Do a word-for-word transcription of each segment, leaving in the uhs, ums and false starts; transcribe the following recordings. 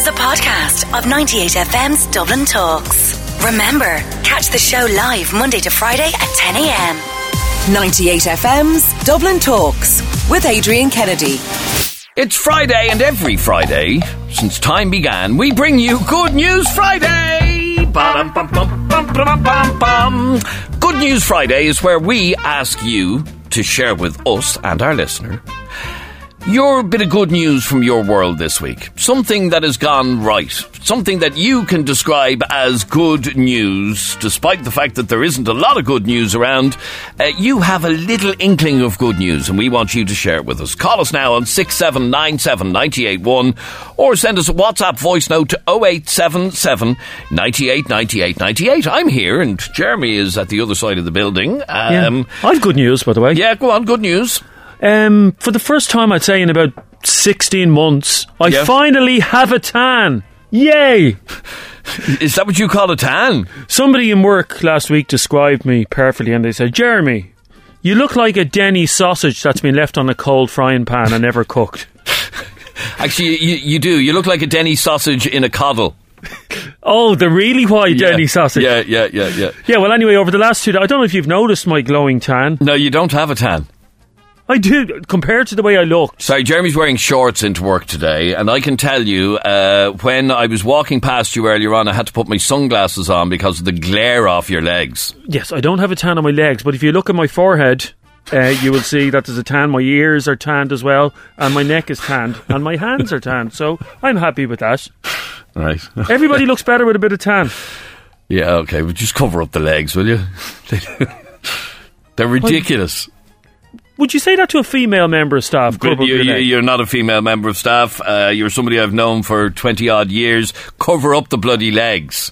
is a podcast of ninety-eight F M's Dublin Talks. Remember, catch the show live Monday to Friday at ten a.m. ninety-eight F M's Dublin Talks with Adrian Kennedy. It's Friday, and every Friday, since time began, we bring you Good News Friday! Ba-dum-bum-bum-bum-bum-bum. Good News Friday is where we ask you to share with us and our listener your bit of good news from your world this week. Something that has gone right. Something that you can describe as good news, despite the fact that there isn't a lot of good news around. Uh, you have a little inkling of good news, and we want you to share it with us. Call us now on six seven nine seven nine eight one, or send us a WhatsApp voice note to oh eight seven seven, nine eight nine eight nine eight. I'm here, and Jeremy is at the other side of the building. Um, yeah. I've good news, by the way. Yeah, go on, good news. Um, for the first time, I'd say in about sixteen months, I yeah. finally have a tan. Yay! Is that what you call a tan? Somebody in work last week described me perfectly, and they said, Jeremy, you look like a Denny sausage that's been left on a cold frying pan and never cooked. Actually, you, you do. You look like a Denny sausage in a coddle. Oh, the really white yeah. Denny sausage. Yeah, yeah, yeah, yeah. Yeah, well, anyway, over the last two days, I don't know if you've noticed my glowing tan. No, you don't have a tan. I do, compared to the way I looked. Sorry, Jeremy's wearing shorts into work today, and I can tell you, uh, when I was walking past you earlier on, I had to put my sunglasses on because of the glare off your legs. Yes, I don't have a tan on my legs, but if you look at my forehead, uh, you will see that there's a tan. My ears are tanned as well, and my neck is tanned, and my hands are tanned, so I'm happy with that. Right. Everybody looks better with a bit of tan. Yeah, okay, but just cover up the legs, will you? They're ridiculous. Would you say that to a female member of staff? But you, you, you're not a female member of staff. Uh, you're somebody I've known for twenty odd years. Cover up the bloody legs.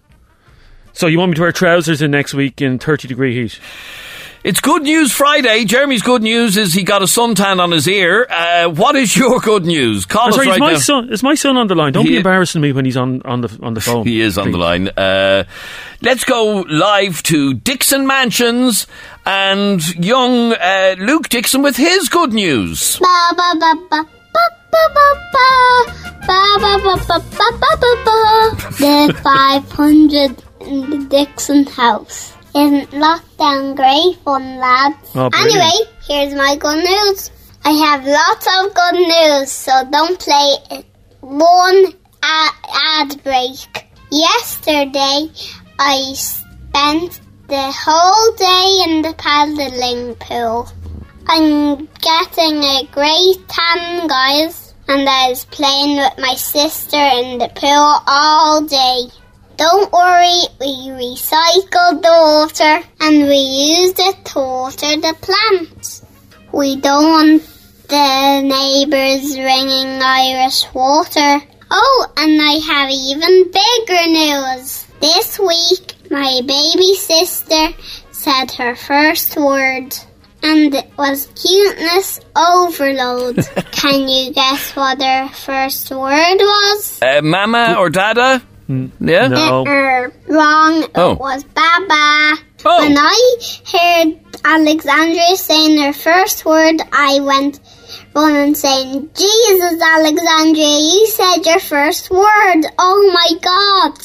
So you want me to wear trousers in next week in thirty degree heat? It's Good News Friday. Jeremy's good news is he got a suntan on his ear. Uh, what is your good news? Call I'm us sorry, right is my now. Son, is my son on the line? Don't he, be embarrassing me when he's on, on the on the phone. He is on please. the line. Uh, let's go live to Dixon Mansions and young uh, Luke Dixon with his good news. Ba ba ba ba ba ba ba ba ba ba ba ba ba ba ba. The five hundred in the Dixon house. Isn't lockdown great fun, lads? Oh, anyway, here's my good news. I have lots of good news, so don't play it. One ad, ad break. Yesterday, I spent the whole day in the paddling pool. I'm getting a great tan, guys, and I was playing with my sister in the pool all day. Don't worry, we recycled the water and we used it to water the plants. We don't want the neighbours ringing Irish water. Oh, and I have even bigger news. This week, my baby sister said her first word, and it was cuteness overload. Can you guess what her first word was? Uh, mama or dada? Yeah? No. Uh, wrong. Oh. It was Baba. Oh. When I heard Alexandria saying her first word, I went running saying, Jesus, Alexandria, you said your first word. Oh my God.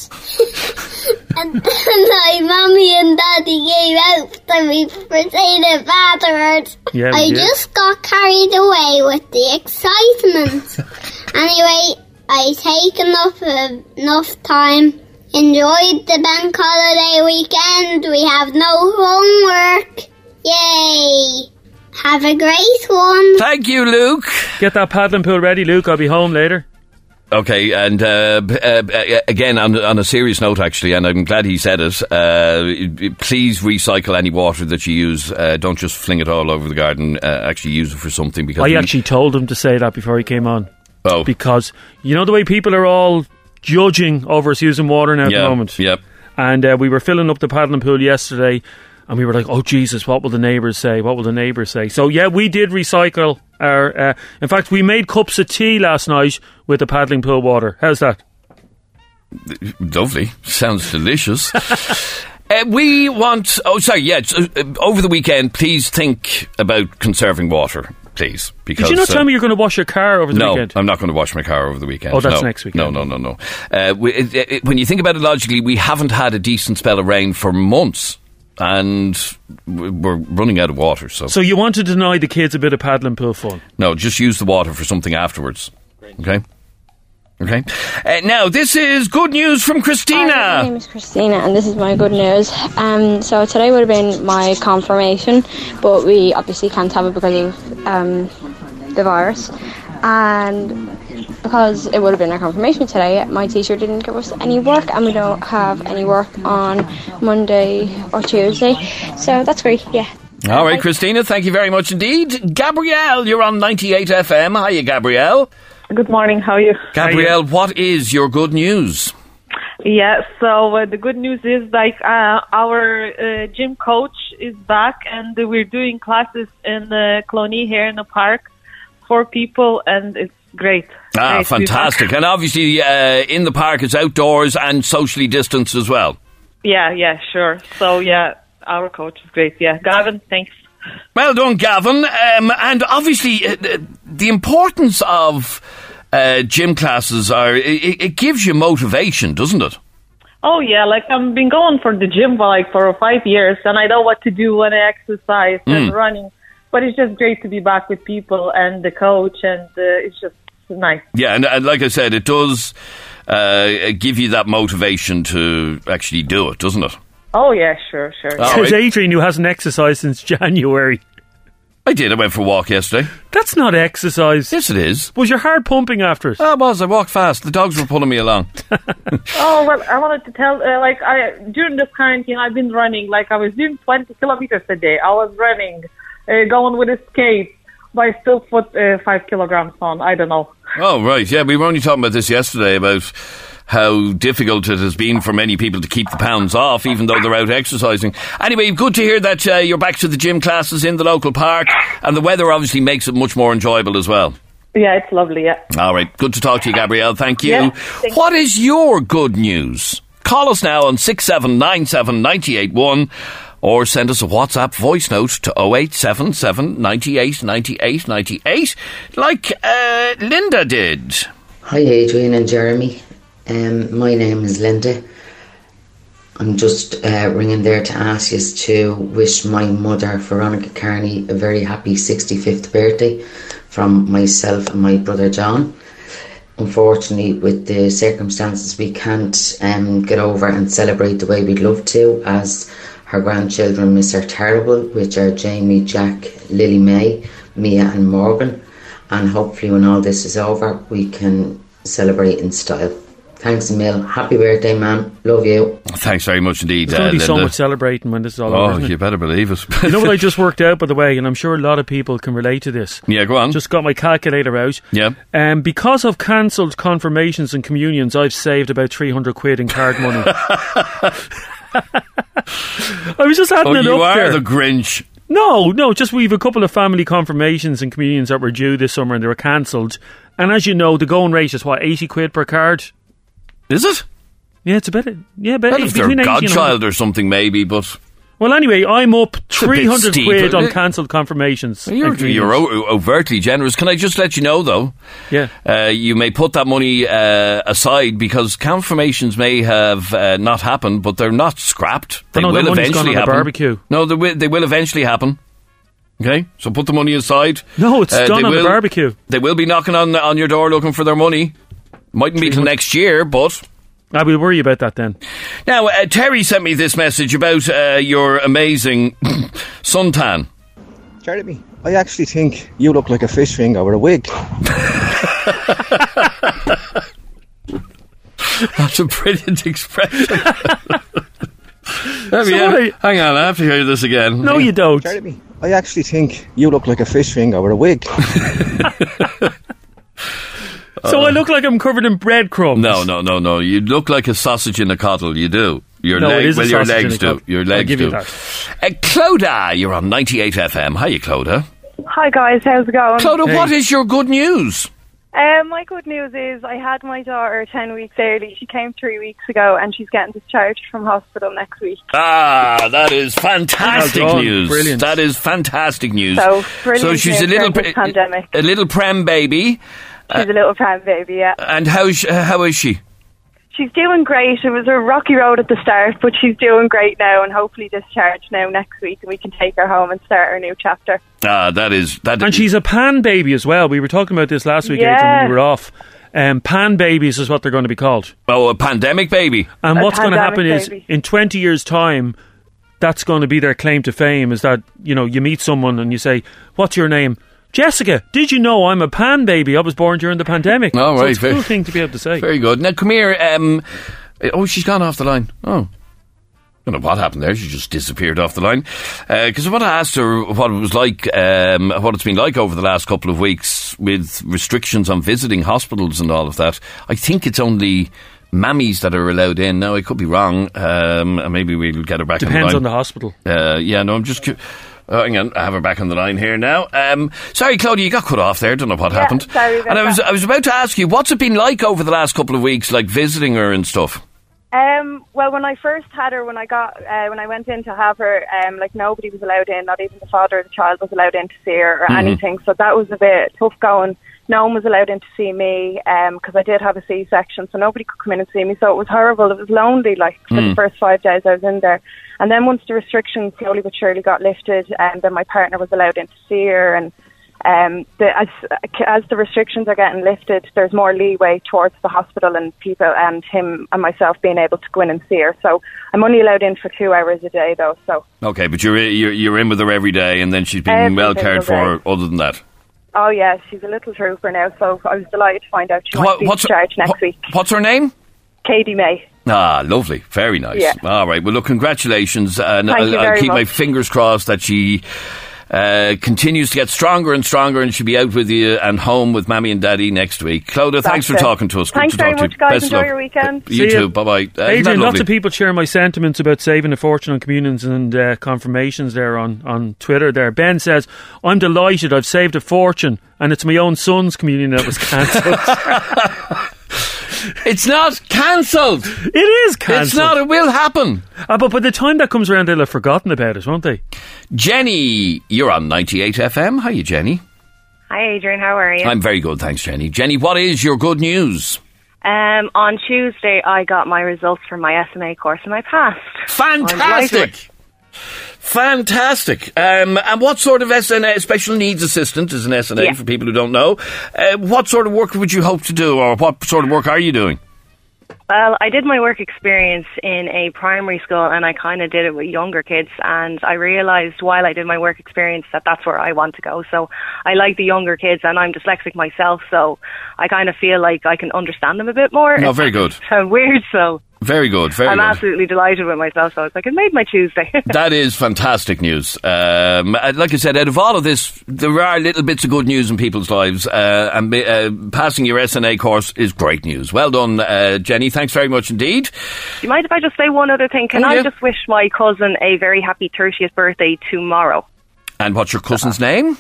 and, and my mummy and daddy gave out that we were saying it afterwards. Yeah, I yeah. just got carried away with the excitement. Anyway, I take enough uh, enough time. Enjoyed the bank holiday weekend. We have no homework. Yay! Have a great one. Thank you, Luke. Get that paddling pool ready, Luke. I'll be home later. Okay, and uh, uh, again, on, on a serious note, actually, and I'm glad he said it, uh, please recycle any water that you use. Uh, don't just fling it all over the garden. Uh, actually use it for something. Because I we, actually told him to say that before he came on. Oh. Because you know the way people are all judging over us using water now at yeah, the moment? Yep. And uh, we were filling up the paddling pool yesterday, and we were like, oh, Jesus, what will the neighbours say? What will the neighbours say? So, yeah, we did recycle our... Uh, in fact, we made cups of tea last night with the paddling pool water. How's that? Lovely. Sounds delicious. Uh, we want... Oh, sorry, yeah. Uh, over the weekend, please think about conserving water. please. Because, Did you not uh, tell me you're going to wash your car over the no, weekend? I'm not going to wash my car over the weekend. Oh, that's no. next weekend. No, no, no, no. Uh, we, it, it, when you think about it logically, we haven't had a decent spell of rain for months. And we're running out of water. So, so you want to deny the kids a bit of paddling pool fun? No, just use the water for something afterwards. Okay? Okay. Uh, now, this is good news from Christina. Hi, my name is Christina, and this is my good news. Um, so today would have been my confirmation, but we obviously can't have it because of um, the virus. And because it would have been our confirmation today, my teacher didn't give us any work, and we don't have any work on Monday or Tuesday. So that's great, yeah. All right, Christina, thank you very much indeed. Gabrielle, you're on ninety-eight F M. Hiya, Gabrielle. Good morning, how are you? Gabrielle, what is your good news? Yeah, so uh, the good news is like uh, our uh, gym coach is back, and we're doing classes in uh, Clonee here in the park for people, and it's great. Ah, great fantastic. And obviously uh, in the park it's outdoors and socially distanced as well. Yeah, yeah, sure. So yeah, our coach is great. Yeah, Gavin, thanks. Well done, Gavin. Um, and obviously uh, the importance of uh, gym classes are it, it gives you motivation, doesn't it? Oh yeah, like I've been going for the gym for like for five years, and I know what to do when I exercise and Mm. running. But it's just great to be back with people and the coach, and uh, it's just nice. Yeah, and, and like I said, it does uh, give you that motivation to actually do it, doesn't it? Oh yeah, sure, sure. All Says right. Adrian, who hasn't exercised since January. I did. I went for a walk yesterday. That's not exercise. Yes, it is. Was your heart pumping after it? Oh, it was. I walked fast. The dogs were pulling me along. Oh well, I wanted to tell, uh, like I during this quarantine, I've been running. Like I was doing twenty kilometers a day. I was running, uh, going with a skate, but I still put uh, five kilograms on. I don't know. Oh, right. Yeah, we were only talking about this yesterday, about how difficult it has been for many people to keep the pounds off, even though they're out exercising. Anyway, good to hear that uh, you're back to the gym classes in the local park, and the weather obviously makes it much more enjoyable as well. Yeah, it's lovely. Yeah. All right. Good to talk to you, Gabrielle. Thank you. Yeah, thank what is your good news? Call us now on six seven nine seven nine eight one or send us a WhatsApp voice note to oh eight seven seven, nine eight, nine eight, nine eight, like uh, Linda did. Hi Adrian and Jeremy, um, my name is Linda. I'm just uh, ringing there to ask you to wish my mother Veronica Carney a very happy sixty-fifth birthday from myself and my brother John. Unfortunately, with the circumstances, we can't um, get over and celebrate the way we'd love to, as her grandchildren miss her terrible, which are Jamie, Jack, Lily May, Mia and Morgan. And hopefully when all this is over, we can celebrate in style. Thanks a mil. Happy birthday, man. Love you. Thanks very much indeed, There's going uh, to be so Linda. much celebrating when this is all Oh, over. isn't it? you better believe it. You know what I just worked out, by the way, and I'm sure a lot of people can relate to this. Yeah, go on. Just got my calculator out. Yeah. Um, because of cancelled confirmations and communions, I've saved about three hundred quid in card money. I was just adding Oh, it you up are there. the Grinch. No, no, just we've a couple of family confirmations and communions that were due this summer and they were cancelled. And as you know, the going rate is what, eighty quid per card? Is it? Yeah, it's a bit. Yeah, but Well, if they're between eighty and one hundred. godchild or something, maybe, but Well, anyway, I'm up a bit three hundred steep. quid on Uh, cancelled confirmations. you're, and you're communions. o- overtly generous. Can I just let you know, though? Yeah. Uh, you may put that money uh, aside because confirmations may have uh, not happened, but they're not scrapped. They Oh, no, will the money's eventually gone on the happen. barbecue. No, they will, they will eventually happen. Okay, so put the money aside. No, it's Uh, done they on the will- barbecue. They will be knocking on on your door looking for their money. Mightn't be till next year, but I will worry about that then. now uh, Terry sent me this message about uh, your amazing suntan. Jeremy, I actually think you look like a fish finger with a wig. That's a brilliant expression. Let me So have- what I- hang on, I have to hear this again. No, you don't. Jeremy, I actually think you look like a fish finger with a wig. So I look like I'm covered in breadcrumbs. No, no, no, no. You look like a sausage in a coddle. You do. Your No, leg, it is a well, your sausage in legs a do. coddle. Your I'll legs give do. you that. Uh, Clodagh, you're on ninety-eight F M. Hiya, Clodagh. Hi guys, how's it going? Clodagh, Hey. what is your good news? Uh, my good news is I had my daughter ten weeks early. She came three weeks ago and she's getting discharged from hospital next week. Ah, that is fantastic Well done. news. Brilliant. That is fantastic news. So, brilliant So she's a news little, during this pre- pandemic. a little prem baby. She's a little pram baby, yeah. And how is, how is she? She's doing great. It was a rocky road at the start, but she's doing great now and hopefully discharged now next week and we can take her home and start our new chapter. Ah, that is that. And she's a pan baby as well. We were talking about this last week, Yeah. Adrian, when we were off. Um, pan babies is what they're going to be called. Oh, a pandemic baby. And A what's going to happen pandemic is, baby. in twenty years' time, that's going to be their claim to fame, is that, you know, you meet someone and you say, what's your name? Jessica, did you know I'm a pan baby? I was born during the pandemic. Oh, So right, it's a very- cool thing to be able to say. Very good. Now, come here. Um, oh, she's gone off the line. Oh. I don't know what happened there. She just disappeared off the line. Because I want to ask her what it was like, um, what it's been like over the last couple of weeks with restrictions on visiting hospitals and all of that. I think it's only mammies that are allowed in. Now, I could be wrong. Um, and maybe we'll get her back on the line. Depends on the hospital. Uh, yeah, no, I'm just... Cu- Oh, hang on, I have her back on the line here now. Um, sorry, Claudia, you got cut off there. Don't know what Yeah, happened. sorry about and I was, that. I was about to ask you, what's it been like over the last couple of weeks, like visiting her and stuff? Um, well, when I first had her, when I got, uh, when I went in to have her, um, like nobody was allowed in, not even the father of the child was allowed in to see her or Mhm. anything. So that was a bit tough going. No one was allowed in to see me, um, because I did have a C-section, so nobody could come in and see me. So it was horrible. It was lonely, like, for Mm. the first five days I was in there. And then once the restrictions slowly but surely got lifted, and then my partner was allowed in to see her, and um, the, as as the restrictions are getting lifted, there's more leeway towards the hospital and people and him and myself being able to go in and see her. So I'm only allowed in for two hours a day, though. So Okay, but you're, you're, you're in with her every day and then she's being Every well cared single for other than that. oh yeah, she's a little trooper now. So I was delighted to find out she might What- be what's, discharged next what- week. what's her name? Katie May. Ah, lovely. Very nice. Yeah. All right. Well, look, congratulations. And Thank I'll, you I'll very keep my much. fingers crossed that she uh, continues to get stronger and stronger and she'll be out with you and home with Mammy and Daddy next week. Claudia, thanks for That's it. talking to us. Good Thanks to talk very to much, you. guys. Best of Enjoy luck. your weekend. You See too. ya. Bye-bye. Uh, isn't that Adrian, lots lovely? of people share my sentiments about saving a fortune on communions and uh, confirmations there on, on Twitter there. Ben says, I'm delighted I've saved a fortune and it's my own son's communion that was cancelled. It's not cancelled. It is cancelled. It's not. It will happen. Uh, but by the time that comes around, they'll have forgotten about it, won't they? Jenny, you're on ninety-eight F M. How are you, Jenny? Hi, Adrian. How are you? I'm very good, thanks, Jenny. Jenny, what is your good news? Um, on Tuesday, I got my results from my S N A course and I passed. Fantastic! Fantastic. Um, and what sort of S N A, special needs assistant is an S N A Yeah. for people who don't know? Uh, what sort of work would you hope to do, or what sort of work are you doing? Well, I did my work experience in a primary school and I kind of did it with younger kids, and I realised while I did my work experience that that's where I want to go. So I like the younger kids, and I'm dyslexic myself, so I kind of feel like I can understand them a bit more. Oh, very good. Sounds weird, so Very good, very I'm good. absolutely delighted with myself. So it's like, I made my Tuesday. That is fantastic news. Um, uh, like I said, out of all of this, there are little bits of good news in people's lives, uh, and uh, passing your S N A course is great news. Well done, uh, Jenny. Thanks very much indeed. Do you mind if I just say one other thing? Can Oh, I yeah. just wish my cousin a very happy thirtieth birthday tomorrow? And what's your cousin's name?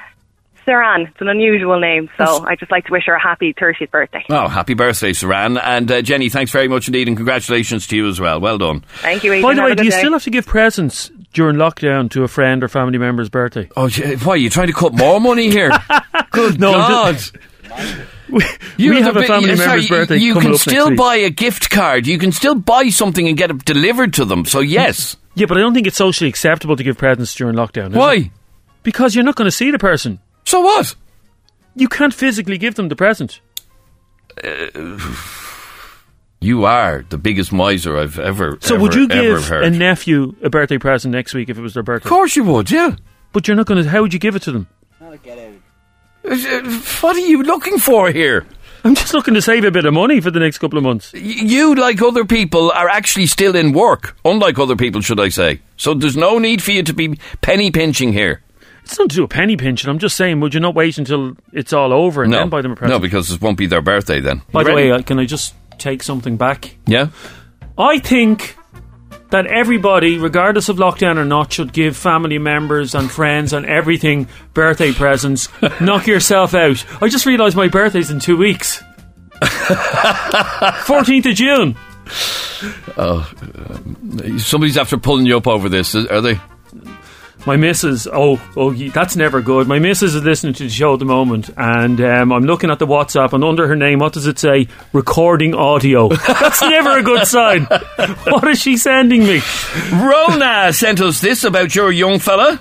Saran. It's an unusual name, so I'd just like to wish her a happy thirtieth birthday. Oh, happy birthday, Saran. And uh, Jenny, thanks very much indeed, and congratulations to you as well. Well done. Thank you, Adrian. By the way, Have a do you good day. still have to give presents during lockdown to a friend or family member's birthday? Oh, gee, why, are you trying to cut more money here? Good No, I'm God. just- We, You're we the have a bit- family sorry, member's birthday You coming can up still next week. buy a gift card. You can still buy something and get it delivered to them. So, yes. Yeah, but I don't think it's socially acceptable to give presents during lockdown. is Why? it? Because you're not going to see the person. So what? You can't physically give them the present. You are the biggest miser I've ever, So ever, would you ever give heard. a nephew a birthday present next week if it was their birthday? Of course you would, yeah. But you're not going to... How would you give it to them? Uh, What are you looking for here? I'm just looking to save a bit of money for the next couple of months. Y- You, like other people, are actually still in work. Unlike other people, should I say. So there's no need for you to be penny pinching here. It's not to do a penny pinching. I'm just saying, would you not wait until it's all over and No, then buy them a present? no, because it won't be their birthday then. By You the ready? way, uh, can I just take something back? Yeah? I think that everybody, regardless of lockdown or not, should give family members and friends and everything birthday presents. Knock yourself out. I just realised my birthday's in two weeks. fourteenth of June. Oh, um, somebody's after pulling you up over this, are they? My missus, oh, oh, that's never good. My missus is listening to the show at the moment, and um, I'm looking at the WhatsApp, and under her name, what does it say? Recording audio. That's never a good sign. What is she sending me? Rona sent us this about your young fella.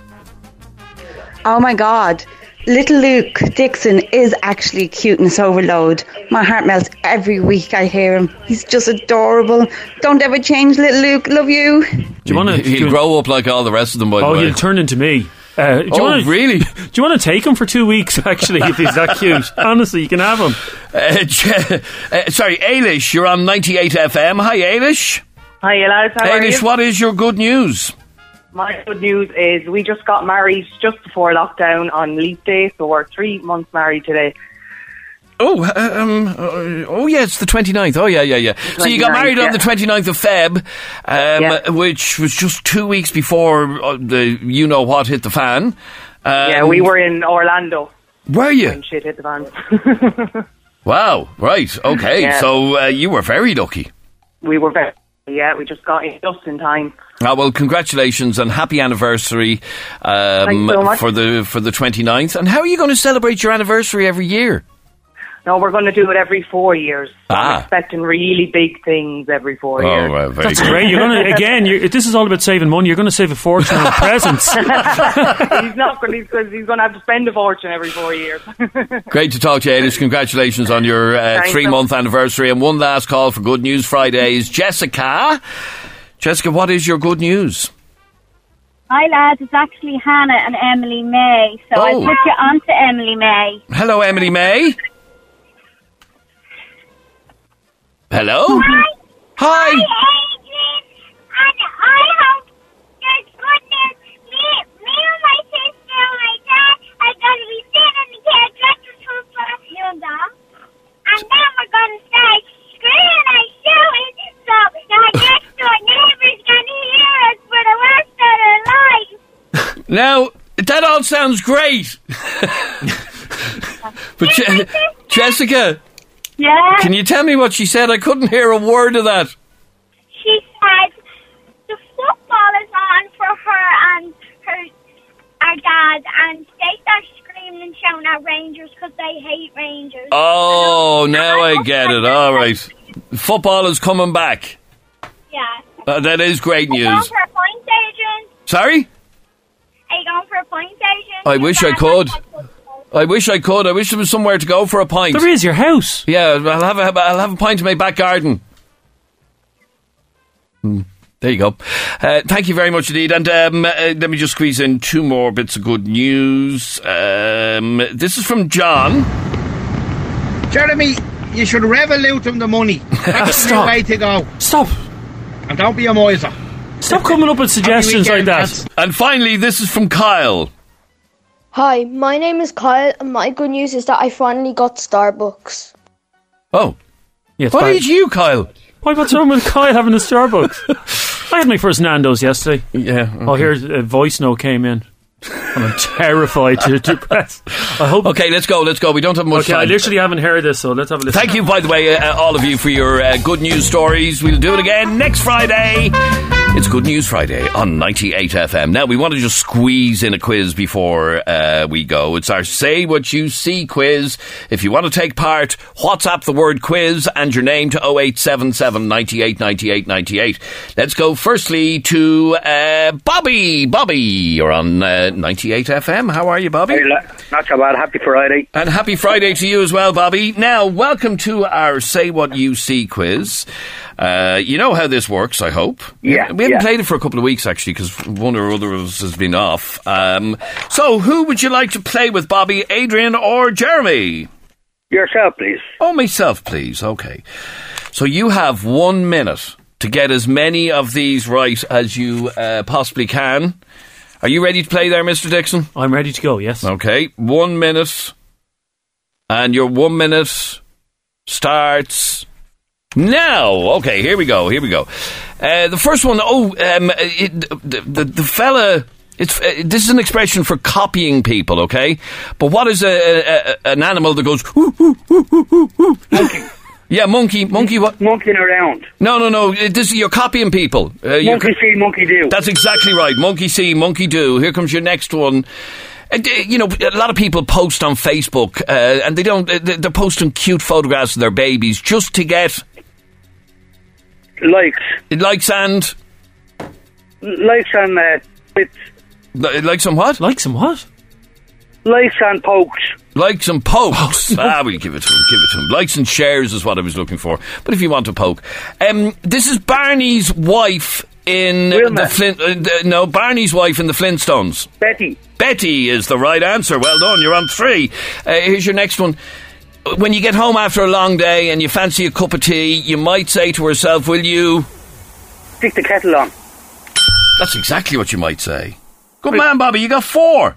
Oh my God. Little Luke Dixon is actually cuteness overload. My heart melts every week I hear him. He's just adorable. Don't ever change, little Luke. Love you. Do you want to? He'll grow up like all the rest of them. By oh, the way. he'll turn into me. Uh, do you oh, wanna, really? Do you want to take him for two weeks? Actually, if he's that cute, honestly, you can have him. Uh, uh, sorry, Ailish, you're on ninety-eight F M. Hi, Ailish. Hi, lads. How are Ailish, you? what is your good news? My good news is we just got married just before lockdown on Leap Day, so we're three months married today. Oh, um, uh, oh yeah, it's the twenty-ninth. Oh yeah, yeah, yeah. So you got married yeah. on the twenty-ninth of Feb, um, yeah. which was just two weeks before uh, the you know what hit the fan. Um, yeah, we were in Orlando. Were you? When shit hit the fan. Wow, right, okay. Yeah. So uh, you were very lucky. We were very, yeah, we just got in just in time. Ah, well, congratulations and happy anniversary um, Thanks so much. for the for the twenty-ninth. And how are you going to celebrate your anniversary every year? No, we're going to do it every four years. So Ah. I'm expecting really big things every four Oh, years. right, very That's good. great. You're going to again. You're, this is all about saving money. You're going to save a fortune on presents. he's not going. He's, he's going to have to spend a fortune every four years. Great to talk to you, Ailish. Congratulations on your uh, Thanks. three-month anniversary. And one last call for Good News Fridays. Jessica. Jessica, what is your good news? Hi lads, it's actually Hannah and Emily May. So Oh. I'll put you on to Emily May. Hello, Emily May. Hello? Hi. Hi. Adrian. And I hope there's good news. Me, me and my sister and my dad are going to be sitting in the car dresses for Hilda. And then we're going to start screaming and shouting. So our next door neighbours can hear us for the rest of their lives. Now, that all sounds great. But Je- Jessica, Yeah. can you tell me what she said? I couldn't hear a word of that. She said the football is on for her and her, our dad, and they start screaming and shouting at Rangers because they hate Rangers. Oh, now I get it. All right. Football is coming back. Yeah. Uh, that is great Are you going news. for a point, Adrian? Sorry? Are you going for a point, Adrian? I wish I could. I wish I could. I wish there was somewhere to go for a pint. There is your house. Yeah, I'll have a, I'll have a pint in my back garden. Hmm. There you go. Uh, thank you very much indeed. And um, uh, let me just squeeze in two more bits of good news. Um, this is from John. Jeremy, you should revolute him the money. That's the Stop. way to go. Stop. And don't be a miser. Stop coming up with suggestions like that. And finally, this is from Kyle. Hi, my name is Kyle, and my good news is that I finally got Starbucks. Oh. Yeah, it's What bad. age are you, Kyle? Why, what's wrong with Kyle having a Starbucks? I had my first Nando's yesterday. Yeah. Oh, here's a voice note came in. And I'm terrified to, to press. I hope. Okay, let's go, let's go. We don't have much Okay, I time. literally haven't heard this, so let's have a listen. Thank you, by the way, uh, all of you, for your uh, good news stories. We'll do it again next Friday. It's Good News Friday on ninety-eight F M. Now, we want to just squeeze in a quiz before uh, we go. It's our Say What You See quiz. If you want to take part, WhatsApp the word quiz and your name to oh eight seven seven, nine eight, nine eight, nine eight. Let's go firstly to uh, Bobby. Bobby, you're on uh, ninety-eight F M. How are you, Bobby? Hey, la- not so bad. Happy Friday. And happy Friday to you as well, Bobby. Now, welcome to our Say What You See quiz. Uh, you know how this works, I hope. Yeah, We haven't yeah. played it for a couple of weeks, actually, because one or other of us has been off. Um, so, who would you like to play with, Bobby, Adrian or Jeremy? Yourself, please. Oh, myself, please. Okay. So, you have one minute to get as many of these right as you uh, possibly can. Are you ready to play there, Mister Dixon? I'm ready to go, yes. Okay, one minute. And your one minute starts Now, okay, here we go, here we go. Uh, the first one, oh, um, it, the, the, the fella... It's uh, this is an expression for copying people, okay? But what is a, a, a an animal that goes whoo, whoo, whoo, whoo, whoo, whoo? Monkey. Yeah, monkey, monkey. What? Monkeying around. No, no, no. This you're copying people. Uh, you're Monkey see, monkey do. That's exactly right. Monkey see, monkey do. Here comes your next one. Uh, you know, a lot of people post on Facebook, uh, and they don't. Uh, they're posting cute photographs of their babies just to get likes, likes and likes and uh, bits. Like some what? Like some what? Likes and pokes. Likes and pokes. ah, we'll give it to him, give it to him. Likes and shares is what I was looking for. But if you want to poke. Um, this is Barney's wife in Wilma. the Flint... Uh, the, no, Barney's wife in the Flintstones. Betty. Betty is the right answer. Well done, you're on three. Uh, here's your next one. When you get home after a long day and you fancy a cup of tea, you might say to herself, will you... Stick the kettle on. That's exactly what you might say. Good man, Bobby, you got four.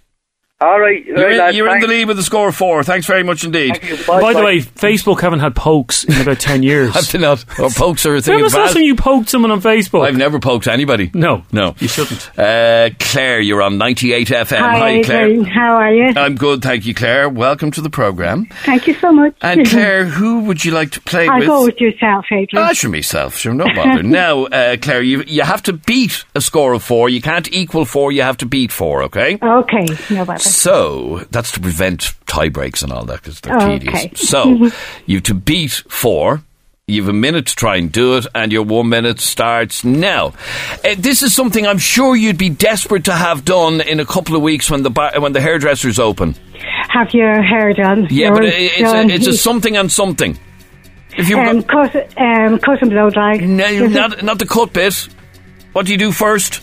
All right. You're, in, you're in the lead with a score of four. Thanks very much indeed. Bye, By bye. the way, Facebook haven't had pokes in about ten years. Have they not? Or pokes are a thing when was the last time you poked someone on Facebook? I've never poked anybody. No. No. You shouldn't. Uh, Claire, you're on ninety-eight F M. Hi, Hi Claire. Adrian. How are you? I'm good, thank you, Claire. Welcome to the programme. Thank you so much. And Claire, who would you like to play I'll with? I'll go with yourself, Adrian. Ah, sure, myself. Sure, no bother. Now, uh, Claire, you you have to beat a score of four. You can't equal four, you have to beat four, okay? Okay, no bother. So... That's to prevent tie breaks and all that because they're oh, tedious. Okay. So you've to beat four. You've a minute to try and do it, and your one minute starts now. Uh, this is something I'm sure you'd be desperate to have done in a couple of weeks when the bar- when the hairdresser's open. Have your hair done? Yeah, your but it, it's a, it's a something and something. If you um, cut, um, cut and blow dry. No, not not the cut bit. What do you do first?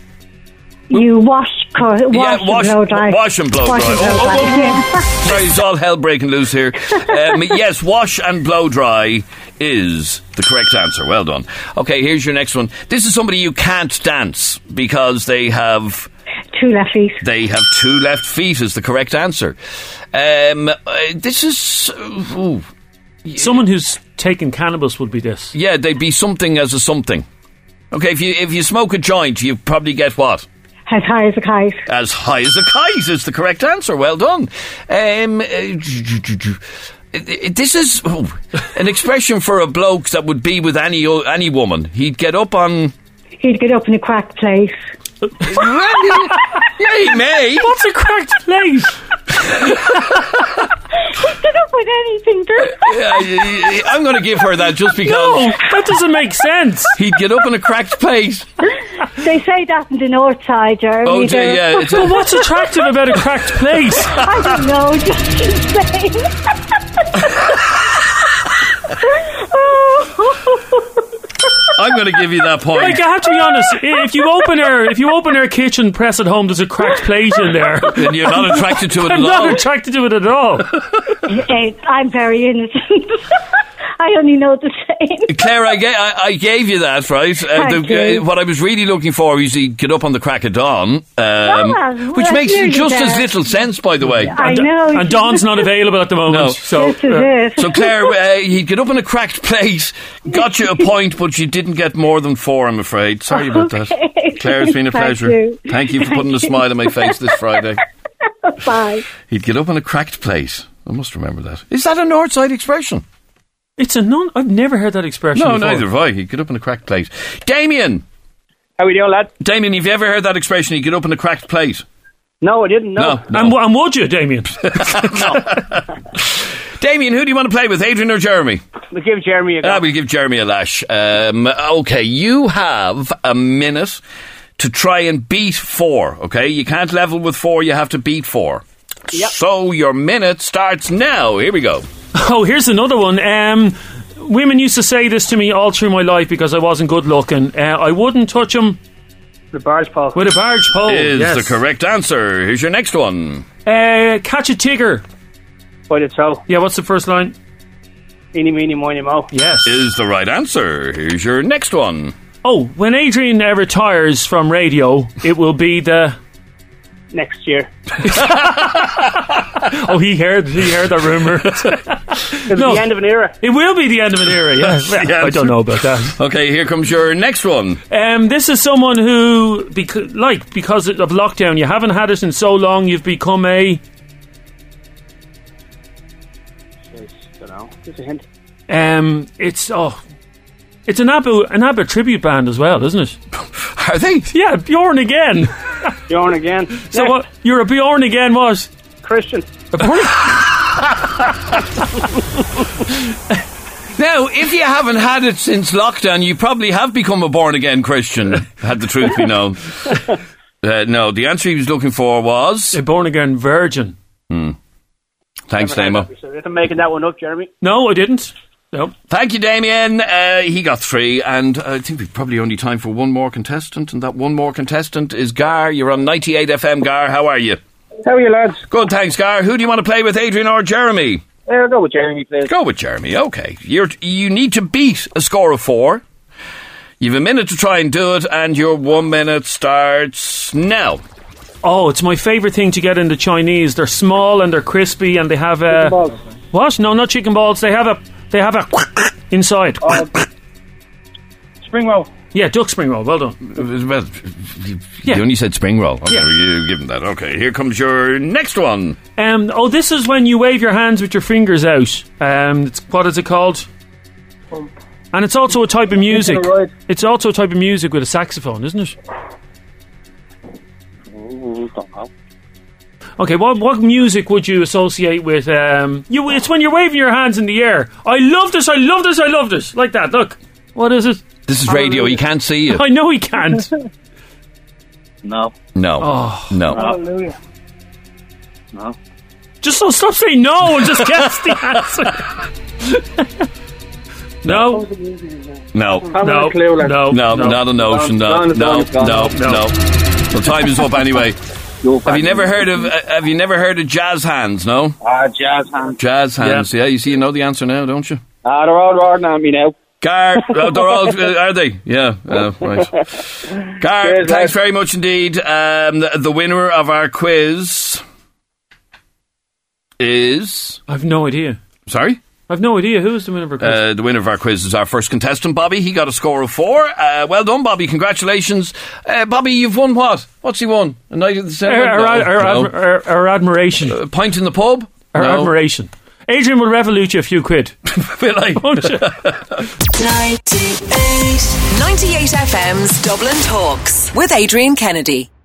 You wash, cut, wash, yeah, wash, and blow dry. Wash and blow wash dry. And blow oh, dry. oh, oh. Yeah. Sorry, it's all hell breaking loose here. Um, yes, wash and blow dry is the correct answer. Well done. Okay, here's your next one. This is somebody you can't dance because they have... Two left feet. They have two left feet is the correct answer. Um, uh, this is... Ooh. Someone who's taken cannabis would be this. Yeah, they'd be something as a something. Okay, if you if you smoke a joint, you probably get what? As high as a kite. As high as a kite is the correct answer. Well done. Um, uh, this is oh, an expression for a bloke that would be with any any woman. He'd get up on... He'd get up in a cracked place. Yeah, he may. What's a cracked place? Get up with anything, yeah, I'm going to give her that just because... No, that doesn't make sense. He'd get up in a cracked place. They say that in the north side, Jeremy. Oh, dear, yeah. It's well, what's attractive about a cracked place? I don't know, just keep saying. I'm going to give you that point. Like, I have to be honest. If you open her, if you open her kitchen, press at home, there's a cracked plate in there. Then you're not attracted to it at I'm all. I'm not attracted to it at all. I'm very innocent. I only know the same. Claire, I, ga- I, I gave you that, right? Uh, the, uh, what I was really looking for was you get up on the crack of dawn, um, well, which well, makes just there. as little sense, by the way. I and, know. And Dawn's not available at the moment. No. So, this is uh, it. So, Claire, uh, he'd get up in a cracked plate, got you a point, but you didn't get more than four, I'm afraid. Sorry about okay. that. Claire, it's been a Thank pleasure. You. Thank you for putting a smile on my face this Friday. Bye. He'd get up in a cracked plate. I must remember that. Is that a north side expression? It's a non... I've never heard that expression No, before. neither have I. He'd get up in a cracked plate. Damien! How we doing, lad? Damien, have you ever heard that expression, he'd get up in a cracked plate? No, I didn't, no. no, no. And, and would you, Damien? No. Damien, who do you want to play with, Adrian or Jeremy? We'll give Jeremy a go. Ah, we'll give Jeremy a lash. Um, okay, you have a minute to try and beat four, okay? You can't level with four, you have to beat four. Yep. So your minute starts now. Here we go. Oh, here's another one. Um, women used to say this to me all through my life because I wasn't good looking. Uh, I wouldn't touch them The barge pole. with a barge pole. Is yes. the correct answer. Here's your next one. Uh, catch a tigger. By the toe. Yeah, what's the first line? Eeny, meeny, miny, mo. Yes. Is the right answer. Here's your next one. Oh, when Adrian uh, retires from radio, it will be the... next year. Oh, he heard he heard that rumour. It's the end of an era. It will be the end of an era, yeah. Yeah, I don't know about that. Okay, here comes your next one. Um, this is someone who, beca- like, because of lockdown, you haven't had it in so long, you've become a... I don't know. Just a hint. Um, it's, oh... It's an ABBA, an ABBA tribute band as well, isn't it? Are they? Yeah, Bjorn Again. Bjorn Again. So what? You're a Bjorn Again what? Christian. A Bjorn... Now, if you haven't had it since lockdown, you probably have become a born-again Christian, had the truth be known. Uh, no, the answer he was looking for was... A born-again virgin. Hmm. Thanks, Damo. You're making that one up, Jeremy. No, I didn't. Nope. Thank you, Damien. Uh, he got three, and I think we've probably only time for one more contestant, and that one more contestant is Gar. You're on ninety-eight F M, Gar. How are you? How are you, lads? Good, thanks, Gar. Who do you want to play with, Adrian or Jeremy? Uh, go with Jeremy, please. Go with Jeremy, okay. You're, you need to beat a score of four. You've a minute to try and do it, and your one minute starts now. Oh, it's my favourite thing to get in the Chinese. They're small and they're crispy, and they have a... Chicken balls. What? No, not chicken balls. They have a... They have a inside. Oh, spring roll. Yeah, duck spring roll. Well done. Well, you, Yeah. you only said spring roll. Okay, Yeah. you give him that. Okay, here comes your next one. Um, oh, this is when you wave your hands with your fingers out. Um, it's, what is it called? And it's also a type of music. It's also a type of music with a saxophone, isn't it? Ooh, don't know. Okay, what what music would you associate with? Um, you, it's when you're waving your hands in the air. I love this. I love this. I love this. Like that. Look. What is it? This is radio. He can't see you. I know he can't. No. No. Oh. No. Hallelujah. No. Just don't stop saying no and just guess the answer. No. No. No. Clue, like. No. No, No. not a notion. No, Gone, no, gone, gone, no, gone. no. The time is up anyway. Have you never heard of? Uh, have you never heard of jazz hands? No. Ah, jazz hands. Jazz hands. Yeah. You see, you know the answer now, don't you? Ah, they're all roaring at me now. Gar, oh, they're all. Uh, are they? Yeah. Uh, right. Gar, Cheers, thanks lads. very much indeed. Um, the, the winner of our quiz is. I've no idea. Sorry. I've no idea. Who's the winner of our quiz? Uh, the winner of our quiz is our first contestant, Bobby. He got a score of four. Uh, well done, Bobby. Congratulations. Uh, Bobby, you've won what? What's he won? A night at the cinema? Our, our, No, our, no. admi- our, our admiration. A pint in the pub? Our No. admiration. Adrian will revolute you a few quid. Will I? Won't you? ninety-eight ninety-eight F M's Dublin Talks with Adrian Kennedy.